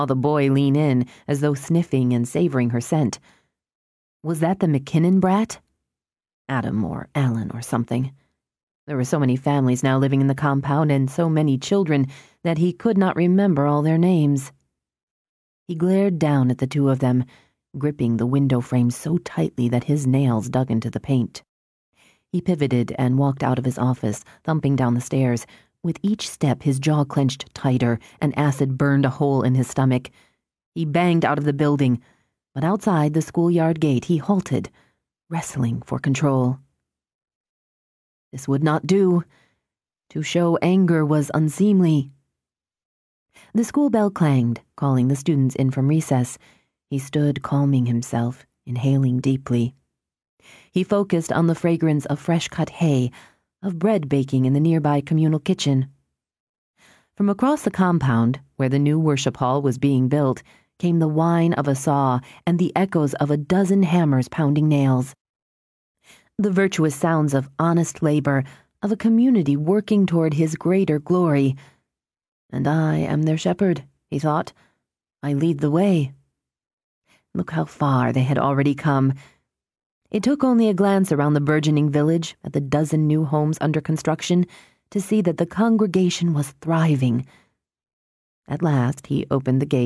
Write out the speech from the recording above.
saw the boy lean in as though sniffing and savoring her scent. Was that the McKinnon brat? Adam or Alan or something. There were so many families now living in the compound and so many children that he could not remember all their names. He glared down at the two of them, gripping the window frame so tightly that his nails dug into the paint. He pivoted and walked out of his office, thumping down the stairs. With each step, his jaw clenched tighter, and acid burned a hole in his stomach. He banged out of the building, but outside the schoolyard gate he halted, wrestling for control. This would not do. To show anger was unseemly. The school bell clanged, calling the students in from recess. He stood calming himself, inhaling deeply. He focused on the fragrance of fresh-cut hay, of bread baking in the nearby communal kitchen. From across the compound, where the new worship hall was being built, came the whine of a saw and the echoes of a dozen hammers pounding nails. The virtuous sounds of honest labor, of a community working toward his greater glory. And I am their shepherd, he thought. I lead the way. Look how far they had already come. It took only a glance around the burgeoning village at the dozen new homes under construction to see that the congregation was thriving. At last he opened the gate